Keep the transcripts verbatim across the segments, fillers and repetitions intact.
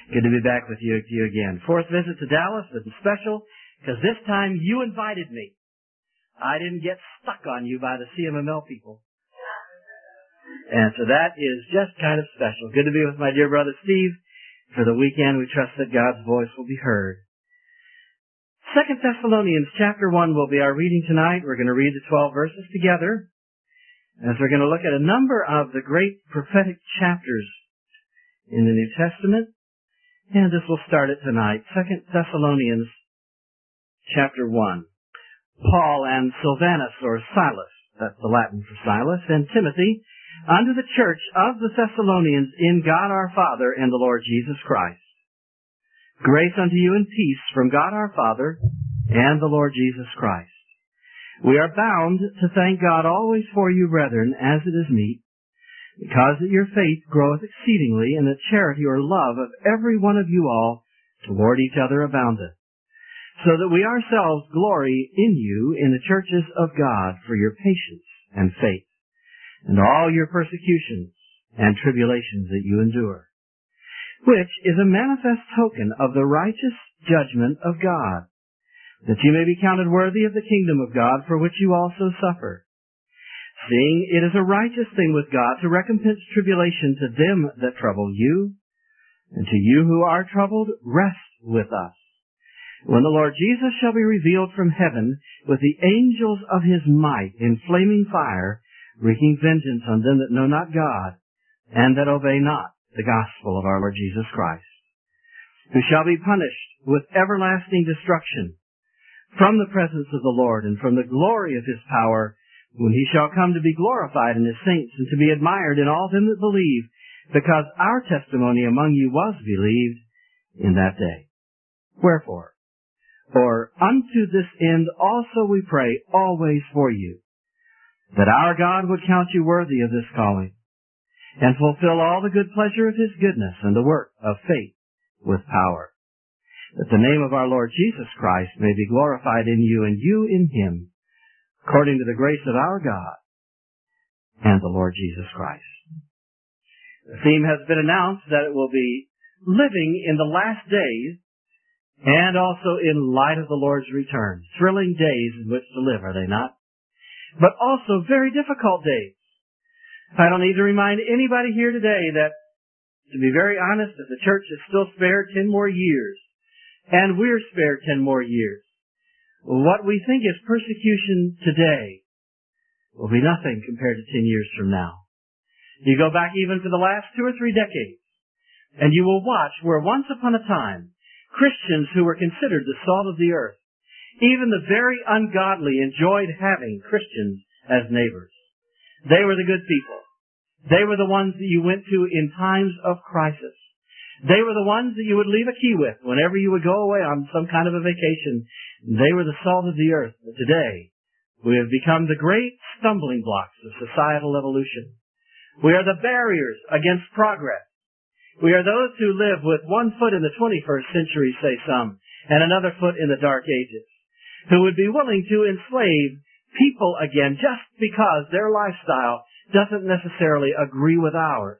Good to be back with you, you again. Fourth visit to Dallas is special because this time you invited me. I didn't get stuck on you by the C M M L people. And so that is just kind of special. Good to be with my dear brother Steve. For the weekend, we trust that God's voice will be heard. Second Thessalonians chapter one will be our reading tonight. We're going to read the twelve verses together as we're going to look at a number of the great prophetic chapters in the New Testament. And this will start it tonight. Second Thessalonians chapter one. Paul and Silvanus, or Silas, that's the Latin for Silas, and Timothy, unto the church of the Thessalonians in God our Father and the Lord Jesus Christ. Grace unto you and peace from God our Father and the Lord Jesus Christ. We are bound to thank God always for you, brethren, as it is meet, because that your faith groweth exceedingly, and the charity or love of every one of you all toward each other aboundeth, so that we ourselves glory in you in the churches of God for your patience and faith, and all your persecutions and tribulations that you endure, which is a manifest token of the righteous judgment of God, that you may be counted worthy of the kingdom of God, for which you also suffer. Seeing it is a righteous thing with God to recompense tribulation to them that trouble you, and to you who are troubled, rest with us, when the Lord Jesus shall be revealed from heaven with the angels of his might in flaming fire, wreaking vengeance on them that know not God, and that obey not the gospel of our Lord Jesus Christ, who shall be punished with everlasting destruction from the presence of the Lord and from the glory of his power, when he shall come to be glorified in his saints and to be admired in all them that believe, because our testimony among you was believed in that day. Wherefore, for unto this end also we pray always for you, that our God would count you worthy of this calling, and fulfill all the good pleasure of his goodness and the work of faith with power, that the name of our Lord Jesus Christ may be glorified in you and you in him, according to the grace of our God and the Lord Jesus Christ. The theme has been announced that it will be living in the last days and also in light of the Lord's return. Thrilling days in which to live, are they not? But also very difficult days. I don't need to remind anybody here today that, to be very honest, that the church is still spared ten more years, and we're spared ten more years. What we think is persecution today will be nothing compared to ten years from now. You go back even to the last two or three decades, and you will watch where once upon a time, Christians who were considered the salt of the earth, even the very ungodly enjoyed having Christians as neighbors. They were the good people. They were the ones that you went to in times of crisis. They were the ones that you would leave a key with whenever you would go away on some kind of a vacation. They were the salt of the earth. But today, we have become the great stumbling blocks of societal evolution. We are the barriers against progress. We are those who live with one foot in the twenty-first century, say some, and another foot in the dark ages, who would be willing to enslave people again just because their lifestyle doesn't necessarily agree with ours.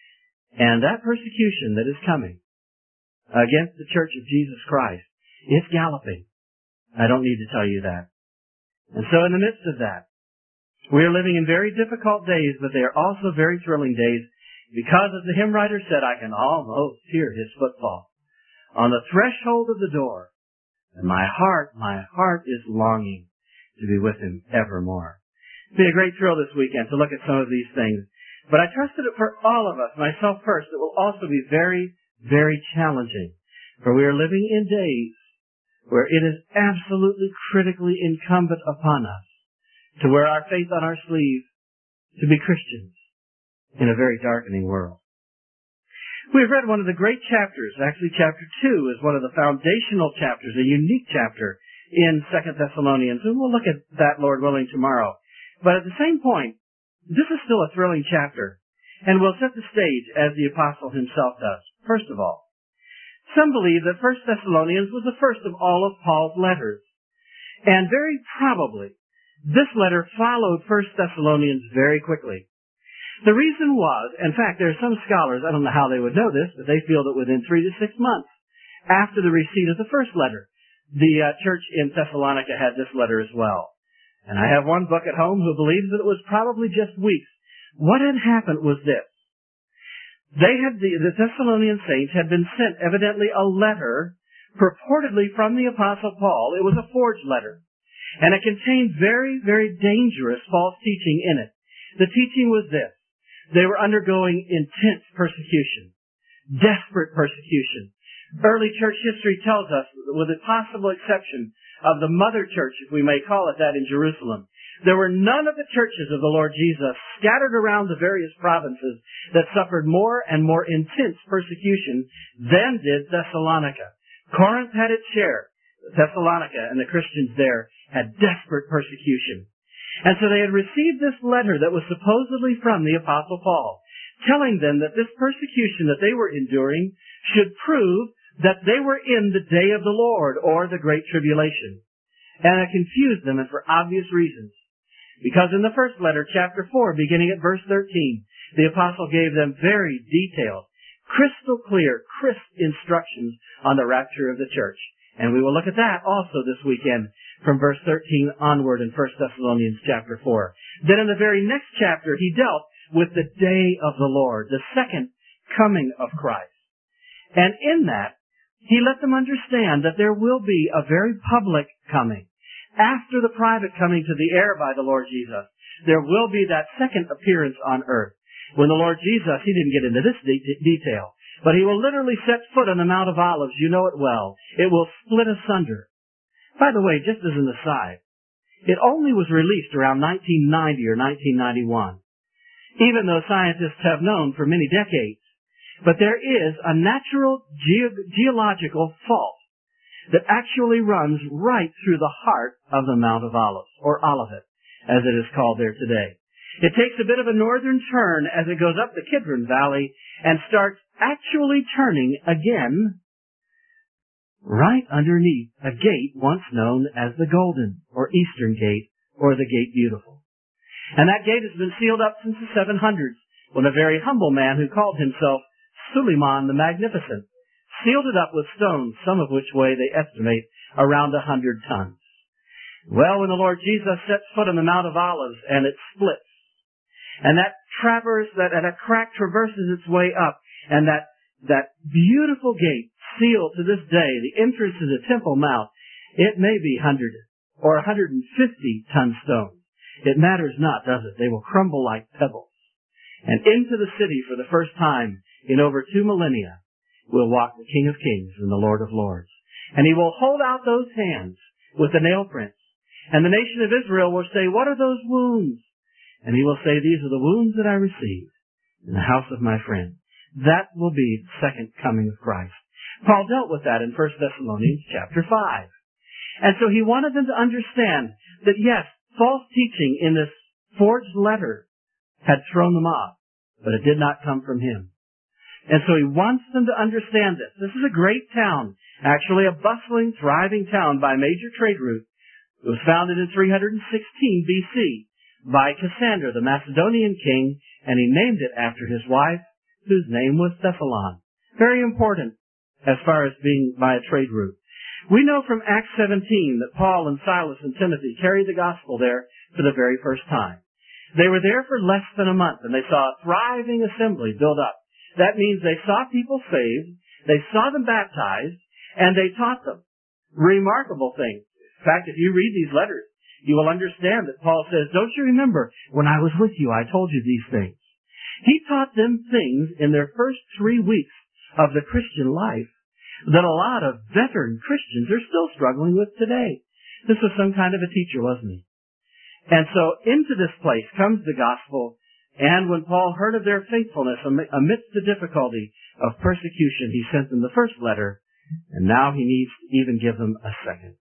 And that persecution that is coming against the Church of Jesus Christ is galloping. I don't need to tell you that. And so in the midst of that, we are living in very difficult days, but they are also very thrilling days, because as the hymn writer said, I can almost hear his footfall on the threshold of the door, and my heart, my heart is longing to be with him evermore. It'll be a great thrill this weekend to look at some of these things. But I trust that for all of us, myself first, it will also be very, very challenging. For we are living in days where it is absolutely critically incumbent upon us to wear our faith on our sleeve, to be Christians in a very darkening world. We've read one of the great chapters. Actually, chapter two is one of the foundational chapters, a unique chapter in Second Thessalonians. And we'll look at that, Lord willing, tomorrow. But at the same point, this is still a thrilling chapter, and will set the stage as the apostle himself does. First of all, some believe that First Thessalonians was the first of all of Paul's letters. And very probably, this letter followed First Thessalonians very quickly. The reason was, in fact, there are some scholars, I don't know how they would know this, but they feel that within three to six months after the receipt of the first letter, the uh, church in Thessalonica had this letter as well. And I have one book at home who believes that it was probably just weeks. What had happened was this. They had, the, the Thessalonian saints had been sent evidently a letter purportedly from the Apostle Paul. It was a forged letter. And it contained very, very dangerous false teaching in it. The teaching was this. They were undergoing intense persecution, desperate persecution. Early church history tells us, with the possible exception of the mother church, if we may call it that, in Jerusalem, there were none of the churches of the Lord Jesus scattered around the various provinces that suffered more and more intense persecution than did Thessalonica. Corinth had its share. Thessalonica and the Christians there had desperate persecution. And so they had received this letter that was supposedly from the Apostle Paul, telling them that this persecution that they were enduring should prove that they were in the day of the Lord, or the Great Tribulation. And it confused them, and for obvious reasons. Because in the first letter, chapter four, beginning at verse thirteen, the Apostle gave them very detailed, crystal clear, crisp instructions on the rapture of the church. And we will look at that also this weekend from verse thirteen onward in First Thessalonians chapter four. Then in the very next chapter, he dealt with the day of the Lord, the second coming of Christ. And in that, he let them understand that there will be a very public coming. After the private coming to the air by the Lord Jesus, there will be that second appearance on earth. When the Lord Jesus, he didn't get into this de- detail, but he will literally set foot on the Mount of Olives. You know it well. It will split asunder. By the way, just as an aside, it only was released around nineteen ninety or nineteen ninety-one, even though scientists have known for many decades. But there is a natural ge- geological fault that actually runs right through the heart of the Mount of Olives, or Olivet, as it is called there today. It takes a bit of a northern turn as it goes up the Kidron Valley and starts actually turning again right underneath a gate once known as the Golden, or Eastern Gate, or the Gate Beautiful. And that gate has been sealed up since the seven hundreds, when a very humble man who called himself Suleiman the Magnificent sealed it up with stones, some of which weigh, they estimate, around a hundred tons. Well, when the Lord Jesus sets foot on the Mount of Olives and it splits, and that traverse, that, and a crack traverses its way up, and that, that beautiful gate sealed to this day, the entrance to the Temple Mount, it may be one hundred or one hundred fifty ton stones. It matters not, does it? They will crumble like pebbles. And into the city for the first time in over two millennia will walk the King of Kings and the Lord of Lords. And he will hold out those hands with the nail prints. And the nation of Israel will say, what are those wounds? And he will say, these are the wounds that I received in the house of my friend. That will be the second coming of Christ. Paul dealt with that in First Thessalonians chapter five. And so he wanted them to understand that yes, false teaching in this forged letter had thrown them off, but it did not come from him. And so he wants them to understand this. This is a great town, actually a bustling, thriving town by major trade route. It was founded in three hundred sixteen B C by Cassander, the Macedonian king, and he named it after his wife, whose name was Thessalon. Very important as far as being by a trade route. We know from Acts seventeen that Paul and Silas and Timothy carried the gospel there for the very first time. They were there for less than a month, and they saw a thriving assembly build up. That means they saw people saved, they saw them baptized, and they taught them. Remarkable thing. In fact, if you read these letters, you will understand that Paul says, don't you remember, when I was with you, I told you these things. He taught them things in their first three weeks of the Christian life that a lot of veteran Christians are still struggling with today. This was some kind of a teacher, wasn't he? And so into this place comes the gospel, and when Paul heard of their faithfulness amidst the difficulty of persecution, he sent them the first letter, and now he needs to even give them a second.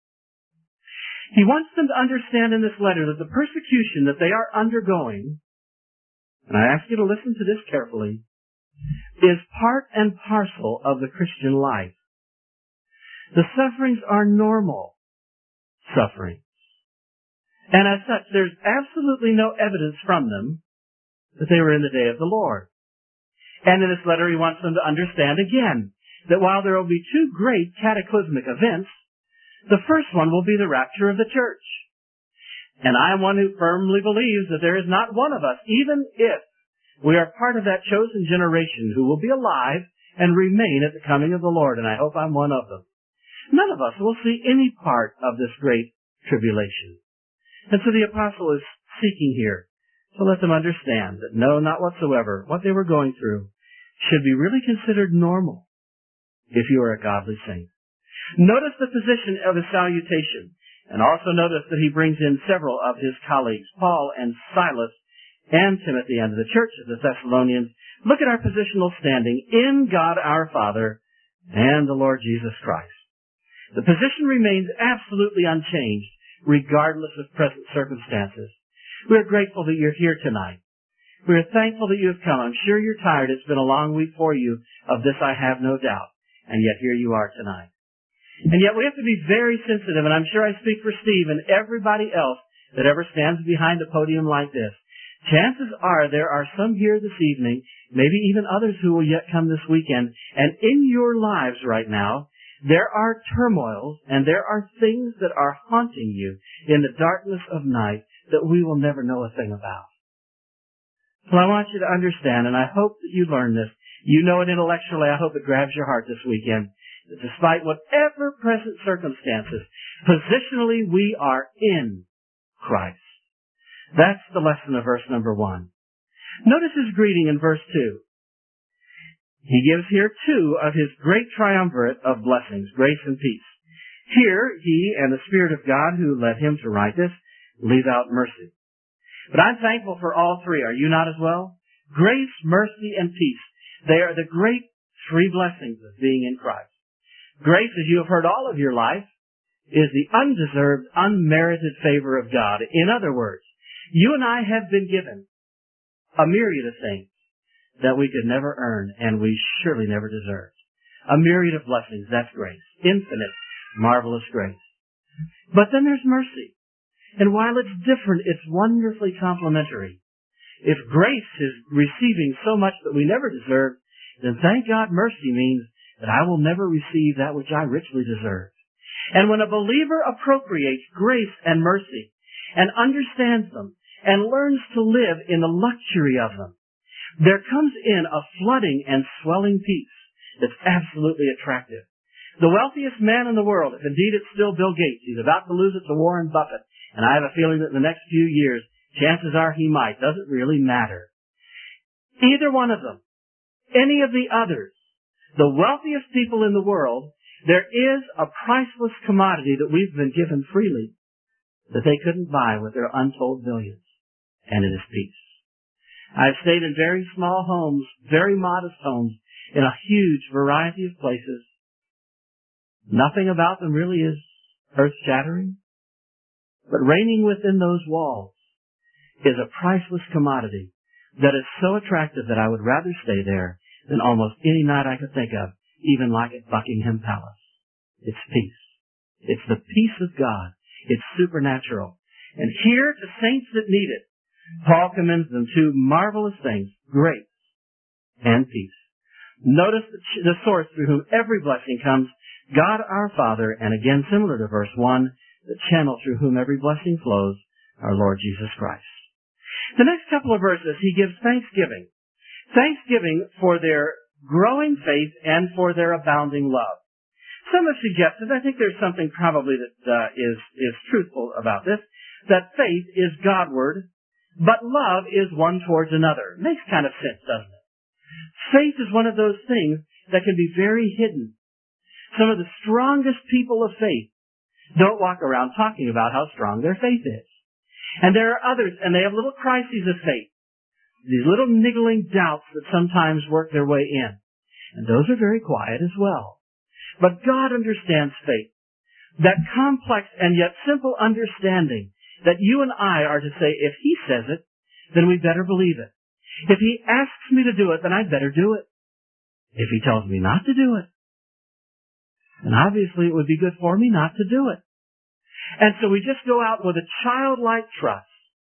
He wants them to understand in this letter that the persecution that they are undergoing, and I ask you to listen to this carefully, is part and parcel of the Christian life. The sufferings are normal sufferings. And as such, there's absolutely no evidence from them that they were in the day of the Lord. And in this letter, he wants them to understand again that while there will be two great cataclysmic events, the first one will be the rapture of the church. And I am one who firmly believes that there is not one of us, even if we are part of that chosen generation, who will be alive and remain at the coming of the Lord, and I hope I'm one of them. None of us will see any part of this great tribulation. And so the apostle is seeking here to let them understand that no, not whatsoever, what they were going through should be really considered normal if you are a godly saint. Notice the position of his salutation, and also notice that he brings in several of his colleagues, Paul and Silas and Timothy, and the church of the Thessalonians. Look at our positional standing in God our Father and the Lord Jesus Christ. The position remains absolutely unchanged, regardless of present circumstances. We are grateful that you're here tonight. We are thankful that you have come. I'm sure you're tired. It's been a long week for you. Of this I have no doubt. And yet here you are tonight. And yet we have to be very sensitive, and I'm sure I speak for Steve and everybody else that ever stands behind a podium like this. Chances are there are some here this evening, maybe even others who will yet come this weekend, and in your lives right now, there are turmoils and there are things that are haunting you in the darkness of night that we will never know a thing about. Well, I want you to understand, and I hope that you learn this. You know it intellectually. I hope it grabs your heart this weekend. That despite whatever present circumstances, positionally we are in Christ. That's the lesson of verse number one. Notice his greeting in verse two. He gives here two of his great triumvirate of blessings, grace and peace. Here, he and the Spirit of God who led him to write this leave out mercy. But I'm thankful for all three. Are you not as well? Grace, mercy, and peace. They are the great three blessings of being in Christ. Grace, as you have heard all of your life, is the undeserved, unmerited favor of God. In other words, you and I have been given a myriad of things that we could never earn and we surely never deserved. A myriad of blessings, that's grace. Infinite, marvelous grace. But then there's mercy. And while it's different, it's wonderfully complementary. If grace is receiving so much that we never deserved, then thank God mercy means that I will never receive that which I richly deserve. And when a believer appropriates grace and mercy and understands them and learns to live in the luxury of them, there comes in a flooding and swelling peace that's absolutely attractive. The wealthiest man in the world, if indeed it's still Bill Gates, he's about to lose it to Warren Buffett, and I have a feeling that in the next few years, chances are he might. Doesn't really matter. Either one of them, any of the others, the wealthiest people in the world, there is a priceless commodity that we've been given freely that they couldn't buy with their untold billions, and it is peace. I've stayed in very small homes, very modest homes, in a huge variety of places. Nothing about them really is earth-shattering, but reigning within those walls is a priceless commodity that is so attractive that I would rather stay there than almost any night I could think of, even like at Buckingham Palace. It's peace. It's the peace of God. It's supernatural. And here, to saints that need it, Paul commends them two marvelous things, grace and peace. Notice the source through whom every blessing comes, God our Father, and again, similar to verse one, the channel through whom every blessing flows, our Lord Jesus Christ. The next couple of verses, he gives thanksgiving. Thanksgiving for their growing faith and for their abounding love. Some have suggested, I think there's something probably that uh, is, is truthful about this, that faith is Godward, but love is one towards another. It makes kind of sense, doesn't it? Faith is one of those things that can be very hidden. Some of the strongest people of faith don't walk around talking about how strong their faith is. And there are others, and they have little crises of faith. These little niggling doubts that sometimes work their way in. And those are very quiet as well. But God understands faith. That complex and yet simple understanding that you and I are to say, if He says it, then we better believe it. If He asks me to do it, then I'd better do it. If He tells me not to do it, then obviously it would be good for me not to do it. And so we just go out with a childlike trust,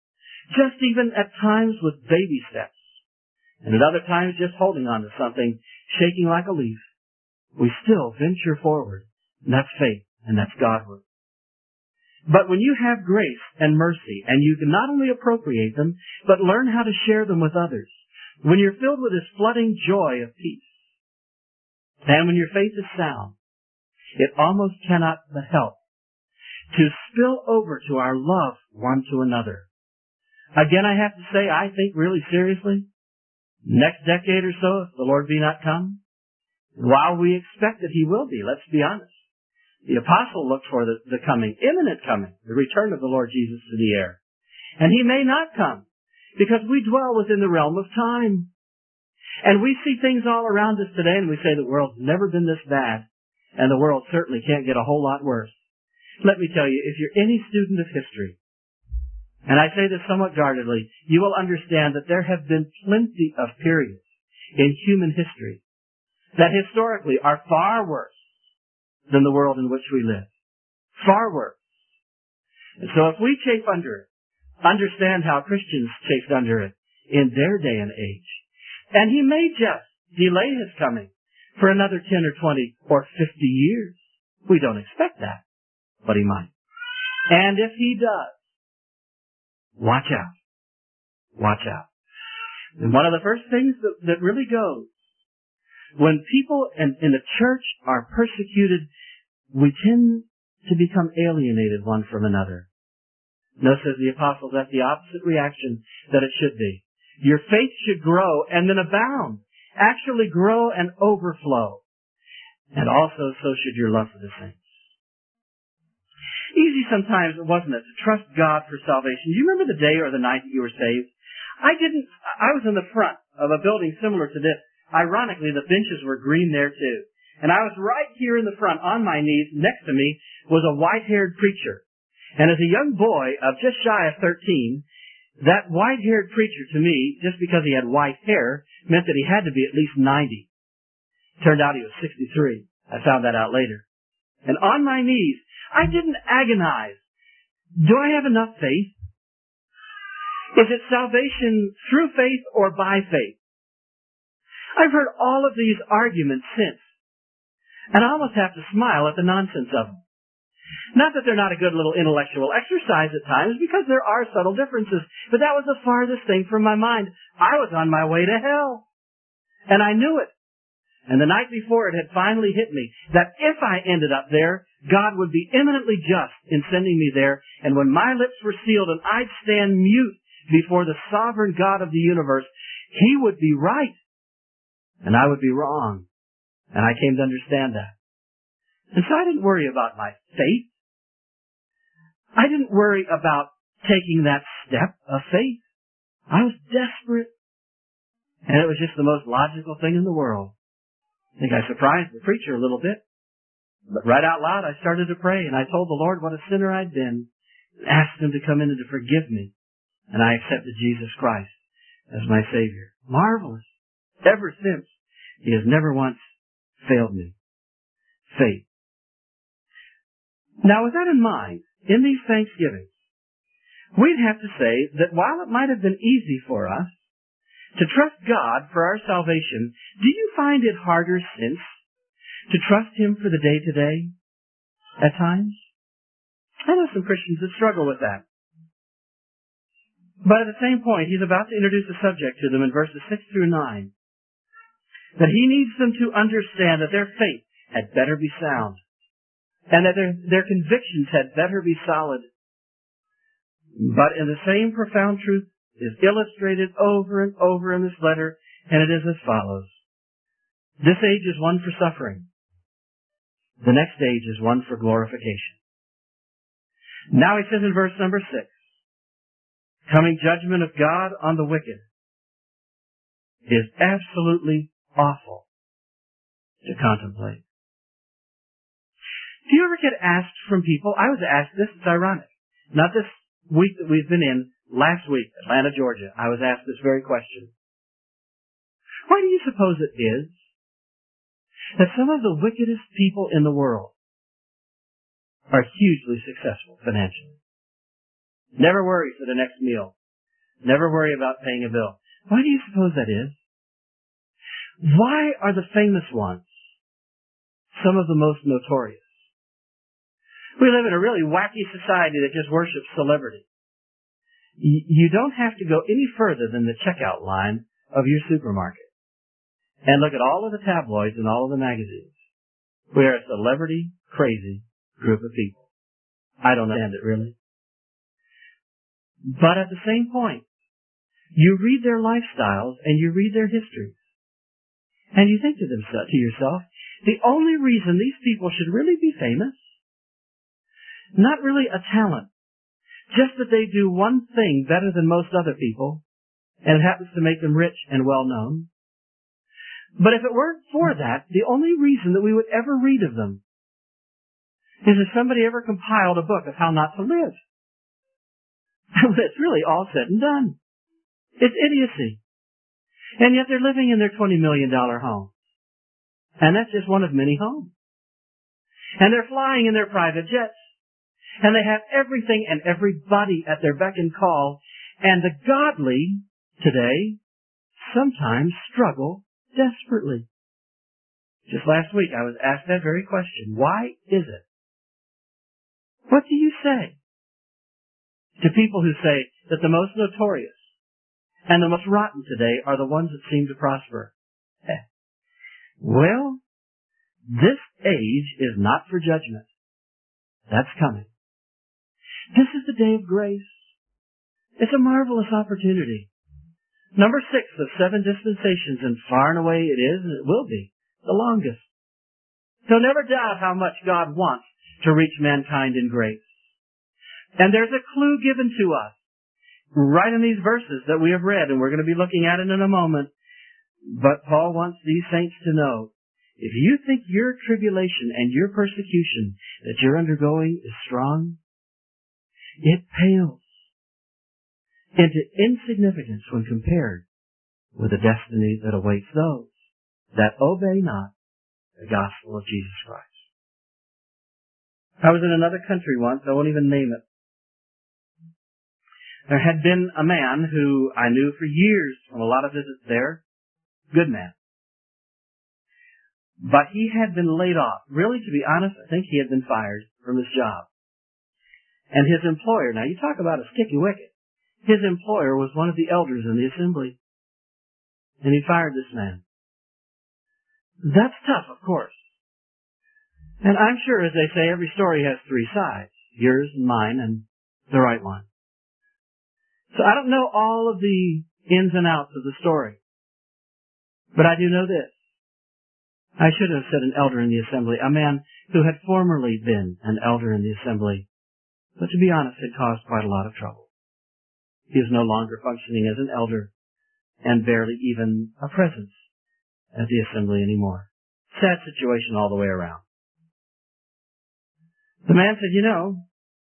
just even at times with baby steps, and at other times just holding on to something, shaking like a leaf, we still venture forward. And that's faith, and that's Godward. But when you have grace and mercy, and you can not only appropriate them, but learn how to share them with others, when you're filled with this flooding joy of peace, and when your faith is sound, it almost cannot but help to spill over to our love one to another. Again, I have to say, I think really seriously, next decade or so, if the Lord be not come, while we expect that He will be, let's be honest, the apostle looked for the, the coming, imminent coming, the return of the Lord Jesus to the air. And He may not come, because we dwell within the realm of time. And we see things all around us today, and we say the world's never been this bad, and the world certainly can't get a whole lot worse. Let me tell you, if you're any student of history, and I say this somewhat guardedly, you will understand that there have been plenty of periods in human history that historically are far worse than the world in which we live. Far worse. And so if we chafe under it, understand how Christians chafed under it in their day and age, and He may just delay His coming for another ten or twenty or fifty years. We don't expect that, but He might. And if He does, watch out. Watch out. And one of the first things that, that really goes, when people in, in the church are persecuted, we tend to become alienated one from another. No, says the apostle, that's the opposite reaction that it should be. Your faith should grow and then abound. Actually grow and overflow. And also, so should your love for the saints. Easy sometimes, wasn't it, to trust God for salvation. Do you remember the day or the night that you were saved? I didn't, I was in the front of a building similar to this. Ironically, the benches were green there too. And I was right here in the front on my knees. Next to me was a white-haired preacher. And as a young boy of just shy of thirteen, that white-haired preacher to me, just because he had white hair, meant that he had to be at least ninety. Turned out he was sixty-three. I found that out later. And on my knees, I didn't agonize. Do I have enough faith? Is it salvation through faith or by faith? I've heard all of these arguments since, and I almost have to smile at the nonsense of them. Not that they're not a good little intellectual exercise at times, because there are subtle differences, but that was the farthest thing from my mind. I was on my way to hell, and I knew it. And the night before, it had finally hit me that if I ended up there, God would be eminently just in sending me there, and when my lips were sealed and I'd stand mute before the sovereign God of the universe, He would be right. And I would be wrong. And I came to understand that. And so I didn't worry about my faith. I didn't worry about taking that step of faith. I was desperate. And it was just the most logical thing in the world. I think I surprised the preacher a little bit. But right out loud I started to pray, and I told the Lord what a sinner I'd been, and asked Him to come in and to forgive me. And I accepted Jesus Christ as my Savior. Marvelous. Ever since, He has never once failed me. Faith. Now, with that in mind, in these Thanksgivings, we'd have to say that while it might have been easy for us to trust God for our salvation, do you find it harder since to trust Him for the day-to-day at times? I know some Christians that struggle with that. But at the same point, he's about to introduce a subject to them in verses six through nine. That he needs them to understand that their faith had better be sound, and that their, their convictions had better be solid. But in the same profound truth is illustrated over and over in this letter, and it is as follows. This age is one for suffering. The next age is one for glorification. Now he says in verse number six, coming judgment of God on the wicked is absolutely awful to contemplate. Do you ever get asked from people? I was asked this, it's ironic. Not this week that we've been in, last week, Atlanta, Georgia, I was asked this very question. Why do you suppose it is that some of the wickedest people in the world are hugely successful financially? Never worry for the next meal. Never worry about paying a bill. Why do you suppose that is? Why are the famous ones some of the most notorious? We live in a really wacky society that just worships celebrity. You don't have to go any further than the checkout line of your supermarket and look at all of the tabloids and all of the magazines. We are a celebrity-crazy group of people. I don't understand it, really. But at the same point, you read their lifestyles and you read their histories. And you think to, themselves, to yourself, the only reason these people should really be famous, not really a talent, just that they do one thing better than most other people, and it happens to make them rich and well known. But if it weren't for that, the only reason that we would ever read of them is if somebody ever compiled a book of how not to live. It's really all said and done. It's idiocy. And yet they're living in their twenty million dollars home. And that's just one of many homes. And they're flying in their private jets. And they have everything and everybody at their beck and call. And the godly today sometimes struggle desperately. Just last week I was asked that very question. Why is it? What do you say to people who say that the most notorious and the most rotten today are the ones that seem to prosper? Eh. Well, this age is not for judgment. That's coming. This is the day of grace. It's a marvelous opportunity. Number six of seven dispensations, and far and away it is, and it will be, the longest. So never doubt how much God wants to reach mankind in grace. And there's a clue given to us right in these verses that we have read, and we're going to be looking at it in a moment. But Paul wants these saints to know, if you think your tribulation and your persecution that you're undergoing is strong, it pales into insignificance when compared with the destiny that awaits those that obey not the gospel of Jesus Christ. I was in another country once, I won't even name it. There had been a man who I knew for years from a lot of visits there. Good man. But he had been laid off. Really, to be honest, I think he had been fired from his job. And his employer, now you talk about a sticky wicket, his employer was one of the elders in the assembly. And he fired this man. That's tough, of course. And I'm sure, as they say, every story has three sides. Yours and mine and the right one. So I don't know all of the ins and outs of the story. But I do know this. I should have said an elder in the assembly, a man who had formerly been an elder in the assembly, but to be honest, had caused quite a lot of trouble. He is no longer functioning as an elder and barely even a presence at the assembly anymore. Sad situation all the way around. The man said, you know,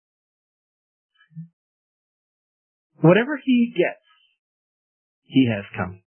whatever he gets, he has coming.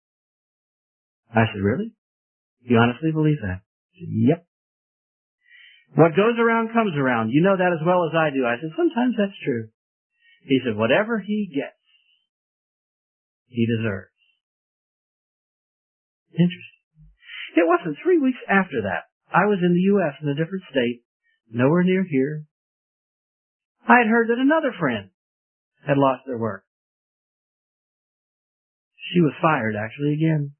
I said, really? You honestly believe that? He said, yep. What goes around comes around. You know that as well as I do. I said, sometimes that's true. He said, whatever he gets, he deserves. Interesting. It wasn't three weeks after that. I was in the U S in a different state, nowhere near here. I had heard that another friend had lost their work. She was fired, actually, again.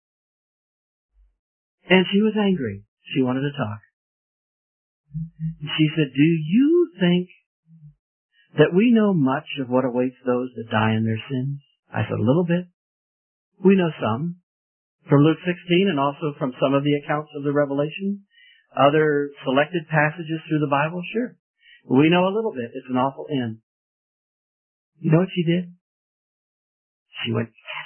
And she was angry. She wanted to talk. She said, do you think that we know much of what awaits those that die in their sins? I said, a little bit. We know some. From Luke sixteen and also from some of the accounts of the Revelation. Other selected passages through the Bible, sure. We know a little bit. It's an awful end. You know what she did? She went, yes.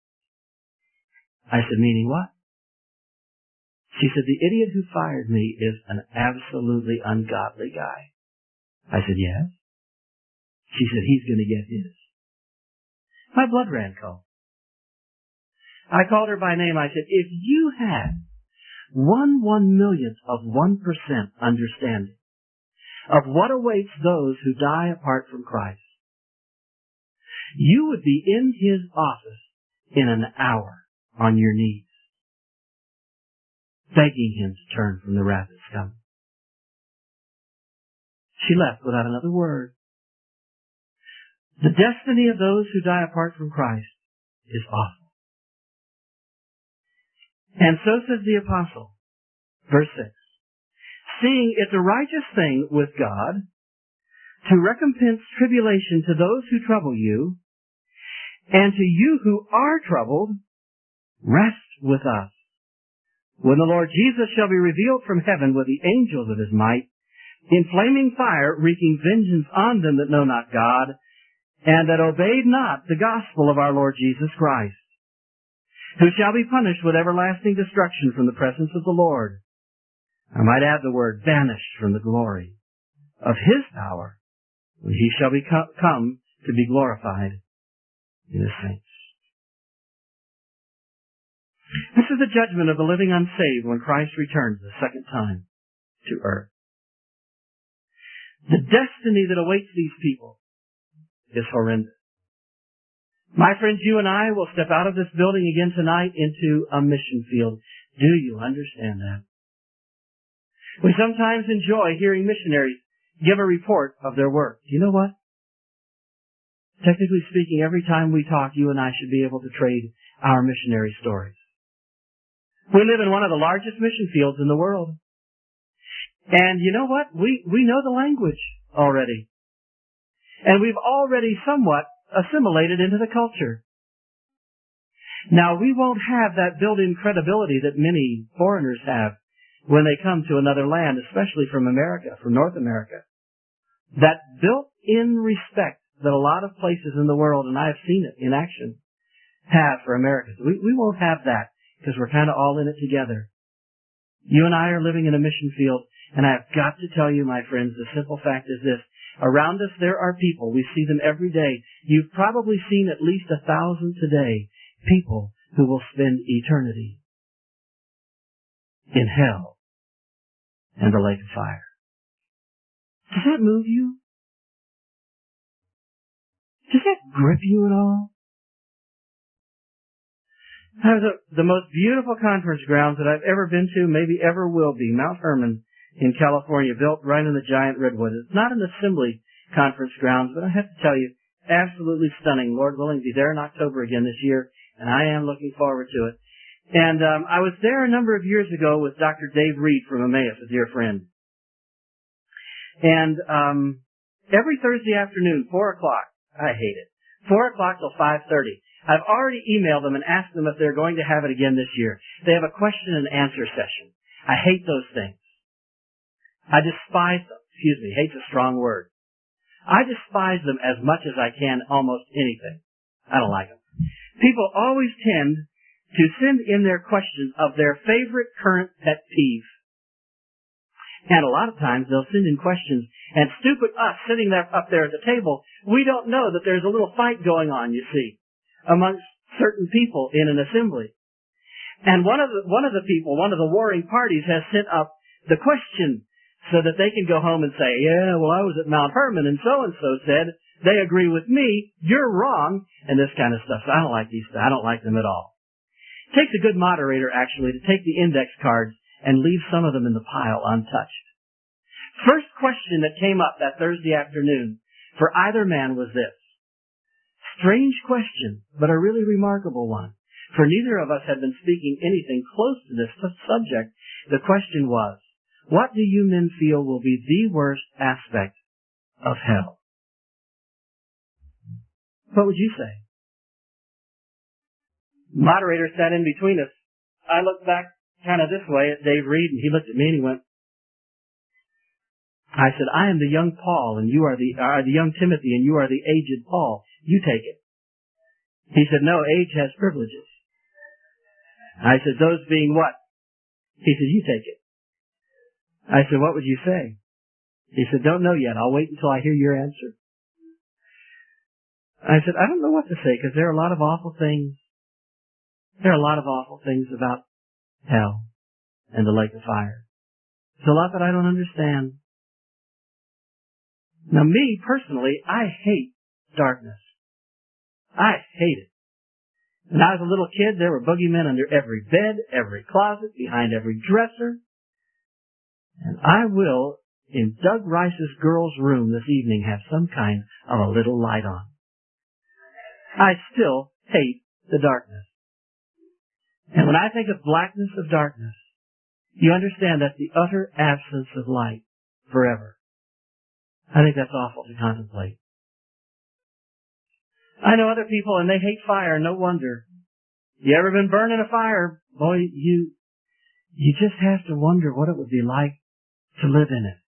I said, meaning what? She said, the idiot who fired me is an absolutely ungodly guy. I said, yes. She said, he's going to get his. My blood ran cold. I called her by name. I said, if you had one one millionth of one percent understanding of what awaits those who die apart from Christ, you would be in His office in an hour on your knees, begging Him to turn from the wrath that's coming. She left without another word. The destiny of those who die apart from Christ is awful. And so says the apostle, verse six, seeing it's a righteous thing with God to recompense tribulation to those who trouble you, and to you who are troubled, rest with us, when the Lord Jesus shall be revealed from heaven with the angels of His might, in flaming fire, wreaking vengeance on them that know not God, and that obeyed not the gospel of our Lord Jesus Christ, who shall be punished with everlasting destruction from the presence of the Lord. I might add the word banished from the glory of His power, when He shall be come to be glorified in His saints. This is the judgment of the living unsaved when Christ returns the second time to earth. The destiny that awaits these people is horrendous. My friends, you and I will step out of this building again tonight into a mission field. Do you understand that? We sometimes enjoy hearing missionaries give a report of their work. Do you know what? Technically speaking, every time we talk, you and I should be able to trade our missionary stories. We live in one of the largest mission fields in the world. And you know what? We, we know the language already. And we've already somewhat assimilated into the culture. Now, we won't have that built-in credibility that many foreigners have when they come to another land, especially from America, from North America. That built-in respect that a lot of places in the world, and I've seen it in action, have for Americans. We, we won't have that because we're kind of all in it together. You and I are living in a mission field, and I've got to tell you, my friends, the simple fact is this. Around us there are people. We see them every day. You've probably seen at least a thousand today. People who will spend eternity in hell and the lake of fire. Does that move you? Does that grip you at all? The, the most beautiful conference grounds that I've ever been to, maybe ever will be, Mount Hermon in California, built right in the giant redwood. It's not an assembly conference grounds, but I have to tell you, absolutely stunning. Lord willing, be there in October again this year, and I am looking forward to it. And um, I was there a number of years ago with Doctor Dave Reed from Emmaus, a dear friend. And um, every Thursday afternoon, four o'clock, I hate it, four o'clock till five thirty. I've already emailed them and asked them if they're going to have it again this year. They have a question and answer session. I hate those things. I despise them. Excuse me, hate's a strong word. I despise them as much as I can almost anything. I don't like them. People always tend to send in their questions of their favorite current pet peeve. And a lot of times they'll send in questions, and stupid us sitting there up there at the table, we don't know that there's a little fight going on, you see, amongst certain people in an assembly. And one of the, one of the people, one of the warring parties has sent up the question so that they can go home and say, yeah, well, I was at Mount Hermon and so-and-so said, they agree with me, you're wrong, and this kind of stuff. So I don't like these, I don't like them at all. It takes a good moderator, actually, to take the index cards and leave some of them in the pile untouched. First question that came up that Thursday afternoon for either man was this. Strange question, but a really remarkable one. For neither of us had been speaking anything close to this subject. The question was, what do you men feel will be the worst aspect of hell? What would you say? Moderator sat in between us. I looked back kind of this way at Dave Reed, and he looked at me and he went, I said, I am the young Paul, and you are the, are the young Timothy, and you are the aged Paul. You take it. He said, no, age has privileges. I said, those being what? He said, you take it. I said, what would you say? He said, don't know yet. I'll wait until I hear your answer. I said, I don't know what to say because there are a lot of awful things. There are a lot of awful things about hell and the lake of fire. There's a lot that I don't understand. Now me, personally, I hate darkness. I hate it. When I was a little kid, there were boogeymen under every bed, every closet, behind every dresser. And I will, in Doug Rice's girls' room this evening, have some kind of a little light on. I still hate the darkness. And when I think of blackness of darkness, you understand that's the utter absence of light forever. I think that's awful to contemplate. I know other people and they hate fire, no wonder. You ever been burned in a fire? Boy, you, you just have to wonder what it would be like to live in it.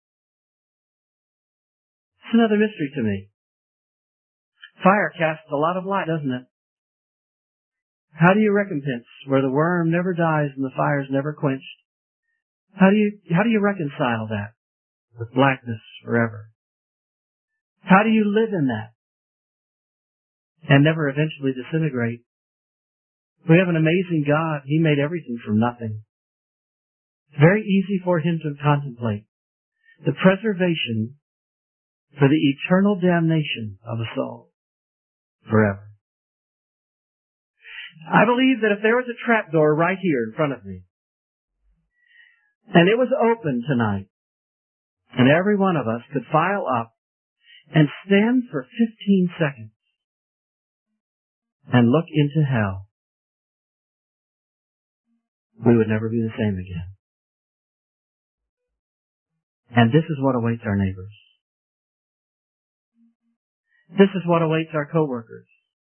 It's another mystery to me. Fire casts a lot of light, doesn't it? How do you recompense where the worm never dies and the fire's never quenched? How do you, how do you reconcile that with blackness forever? How do you live in that and never eventually disintegrate? We have an amazing God. He made everything from nothing. It's very easy for Him to contemplate the preservation for the eternal damnation of a soul forever. I believe that if there was a trapdoor right here in front of me, and it was open tonight, and every one of us could file up and stand for fifteen seconds and look into hell, we would never be the same again. And this is what awaits our neighbors. This is what awaits our coworkers.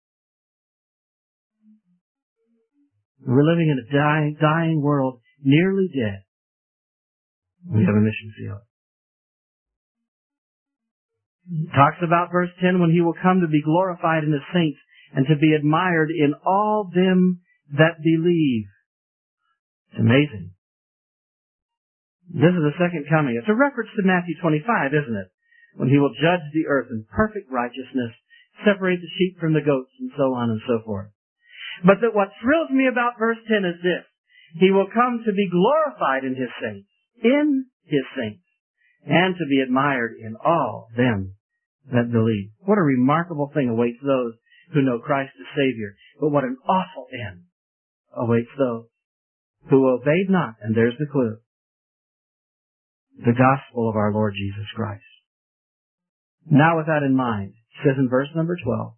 We're living in a dying, dying world, nearly dead. We have a mission field. It talks about verse ten, when He will come to be glorified in the saints and to be admired in all them that believe. It's amazing. This is the second coming. It's a reference to Matthew twenty-five, isn't it? When He will judge the earth in perfect righteousness, separate the sheep from the goats, and so on and so forth. But that what thrills me about verse ten is this. He will come to be glorified in His saints, in His saints, and to be admired in all them that believe. What a remarkable thing awaits those who know Christ as Savior. But what an awful end awaits those who obeyed not, and there's the clue, the gospel of our Lord Jesus Christ. Now with that in mind, it says in verse number twelve,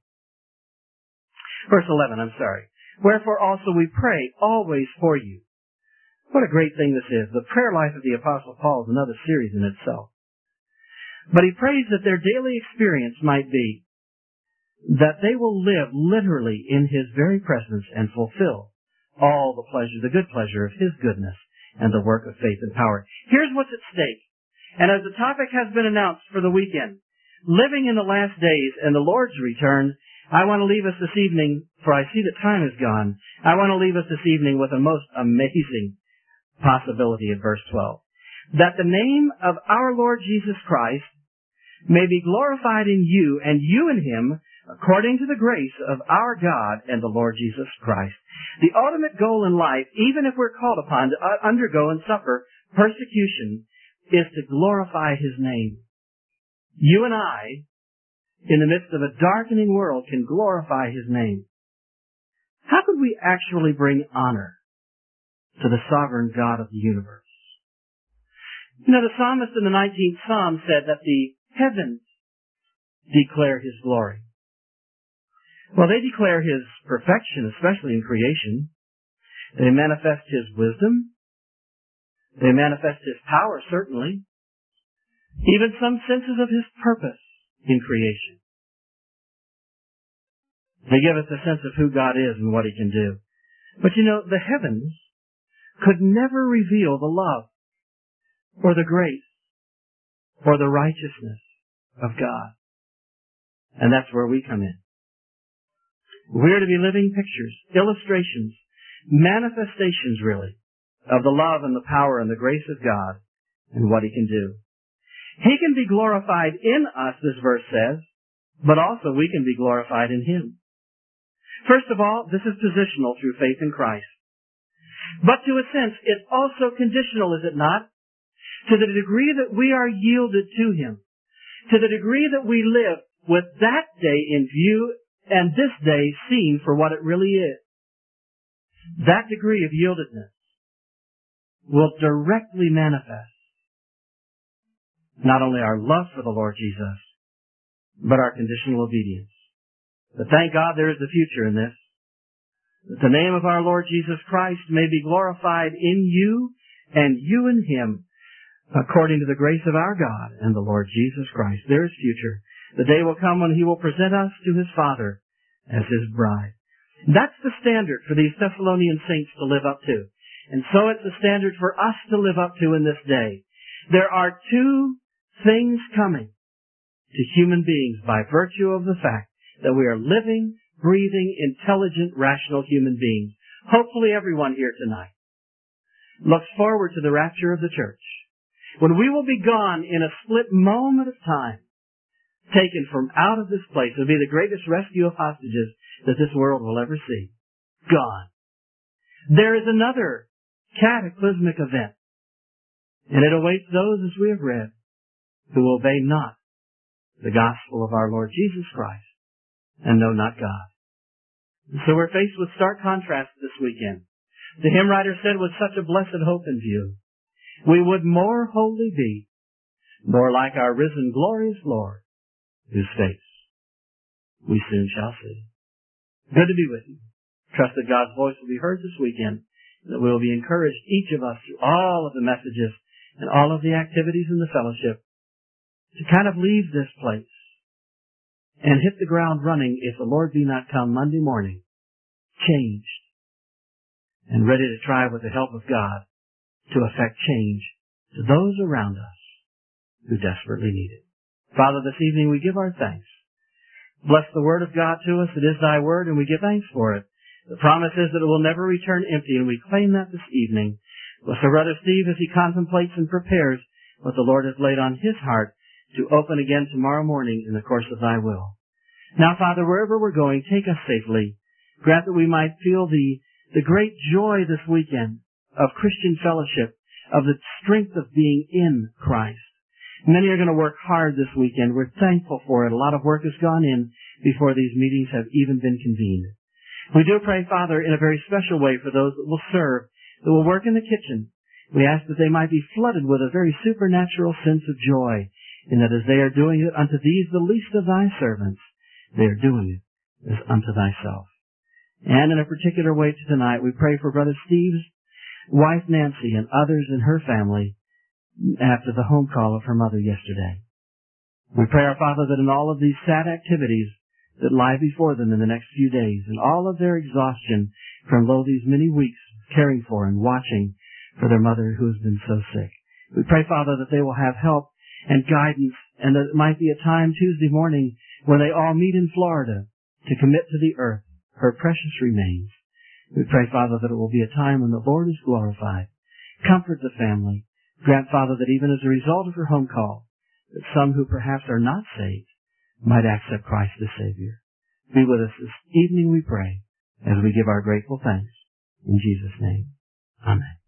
verse eleven, I'm sorry, wherefore also we pray always for you. What a great thing this is. The prayer life of the Apostle Paul is another series in itself. But he prays that their daily experience might be that they will live literally in His very presence and fulfill all the pleasure, the good pleasure of His goodness and the work of faith and power. Here's what's at stake. And as the topic has been announced for the weekend, living in the last days and the Lord's return, I want to leave us this evening, for I see that time is gone, I want to leave us this evening with a most amazing possibility in verse twelve. That the name of our Lord Jesus Christ may be glorified in you, and you in Him, according to the grace of our God and the Lord Jesus Christ. The ultimate goal in life, even if we're called upon to undergo and suffer persecution, is to glorify His name. You and I, in the midst of a darkening world, can glorify His name. How could we actually bring honor to the sovereign God of the universe? You know, the psalmist in the nineteenth Psalm said that the heavens declare His glory. Well, they declare His perfection, especially in creation. They manifest His wisdom. They manifest His power, certainly. Even some senses of His purpose in creation. They give us a sense of who God is and what He can do. But you know, the heavens could never reveal the love or the grace or the righteousness of God. And that's where we come in. We're to be living pictures, illustrations, manifestations really, of the love and the power and the grace of God and what He can do. He can be glorified in us, this verse says, but also we can be glorified in Him. First of all, this is positional through faith in Christ. But to a sense, it's also conditional, is it not? To the degree that we are yielded to Him, to the degree that we live with that day in view and this day seen for what it really is. That degree of yieldedness will directly manifest not only our love for the Lord Jesus, but our conditional obedience. But thank God there is a future in this. That the name of our Lord Jesus Christ may be glorified in you and you in Him, according to the grace of our God and the Lord Jesus Christ. There is future. The day will come when He will present us to His Father as His bride. That's the standard for these Thessalonian saints to live up to. And so it's the standard for us to live up to in this day. There are two things coming to human beings by virtue of the fact that we are living, breathing, intelligent, rational human beings. Hopefully everyone here tonight looks forward to the rapture of the church, when we will be gone in a split moment of time, taken from out of this place. It will be the greatest rescue of hostages that this world will ever see. Gone. There is another cataclysmic event, and it awaits those, as we have read, who obey not the gospel of our Lord Jesus Christ and know not God. And so we're faced with stark contrast this weekend. The hymn writer said, with such a blessed hope in view, we would more wholly be, more like our risen glorious Lord, whose face we soon shall see. Good to be with you. Trust that God's voice will be heard this weekend, that we will be encouraged, each of us, through all of the messages and all of the activities in the fellowship, to kind of leave this place and hit the ground running, if the Lord be not come Monday morning, changed and ready to try with the help of God to effect change to those around us who desperately need it. Father, this evening we give our thanks. Bless the word of God to us. It is thy word, and we give thanks for it. The promise is that it will never return empty, and we claim that this evening. Bless our brother Steve as he contemplates and prepares what the Lord has laid on his heart to open again tomorrow morning in the course of thy will. Now, Father, wherever we're going, take us safely. Grant that we might feel the, the great joy this weekend of Christian fellowship, of the strength of being in Christ. Many are going to work hard this weekend. We're thankful for it. A lot of work has gone in before these meetings have even been convened. We do pray, Father, in a very special way for those that will serve, that will work in the kitchen. We ask that they might be flooded with a very supernatural sense of joy, in that as they are doing it unto these, the least of thy servants, they are doing it as unto thyself. And in a particular way tonight, we pray for Brother Steve's wife Nancy and others in her family after the home call of her mother yesterday. We pray, our Father, that in all of these sad activities that lie before them in the next few days, and all of their exhaustion from, lo, these many weeks caring for and watching for their mother who has been so sick, we pray, Father, that they will have help and guidance, and that it might be a time Tuesday morning when they all meet in Florida to commit to the earth her precious remains. We pray, Father, that it will be a time when the Lord is glorified. Comfort the family. Grant, Father, that even as a result of her home call, that some who perhaps are not saved might accept Christ as Savior. Be with us this evening, we pray, as we give our grateful thanks. In Jesus' name, amen.